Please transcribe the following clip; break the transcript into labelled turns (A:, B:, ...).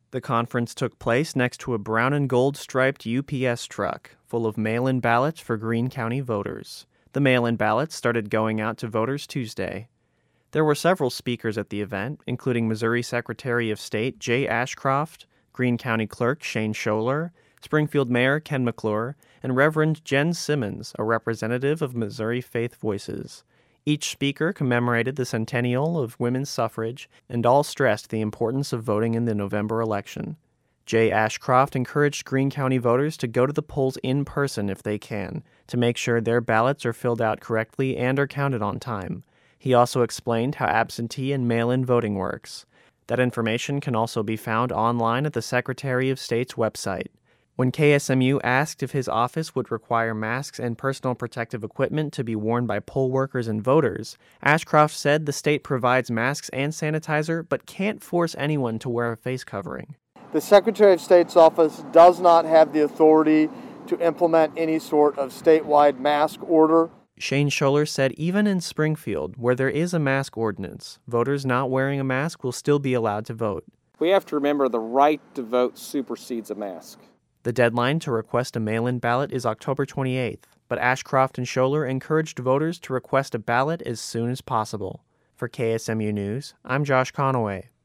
A: The conference took place next to a brown and gold striped UPS truck full of mail-in ballots for Greene County voters. The mail-in ballots started going out to voters Tuesday. There were several speakers at the event, including Missouri Secretary of State Jay Ashcroft, Greene County Clerk Shane Scholer, Springfield Mayor Ken McClure, and Reverend Jen Simmons, a representative of Missouri Faith Voices. Each speaker commemorated the centennial of women's suffrage and all stressed the importance of voting in the November election. Jay Ashcroft encouraged Greene County voters to go to the polls in person if they can, to make sure their ballots are filled out correctly and are counted on time. He also explained how absentee and mail-in voting works. That information can also be found online at the Secretary of State's website. When KSMU asked if his office would require masks and personal protective equipment to be worn by poll workers and voters, Ashcroft said the state provides masks and sanitizer but can't force anyone to wear a face covering.
B: The Secretary of State's office does not have the authority to implement any sort of statewide mask order.
A: Shane Scholer said even in Springfield, where there is a mask ordinance, voters not wearing a mask will still be allowed to vote.
C: We have to remember the right to vote supersedes a mask.
A: The deadline to request a mail-in ballot is October 28th, but Ashcroft and Scholer encouraged voters to request a ballot as soon as possible. For KSMU News, I'm Josh Conaway.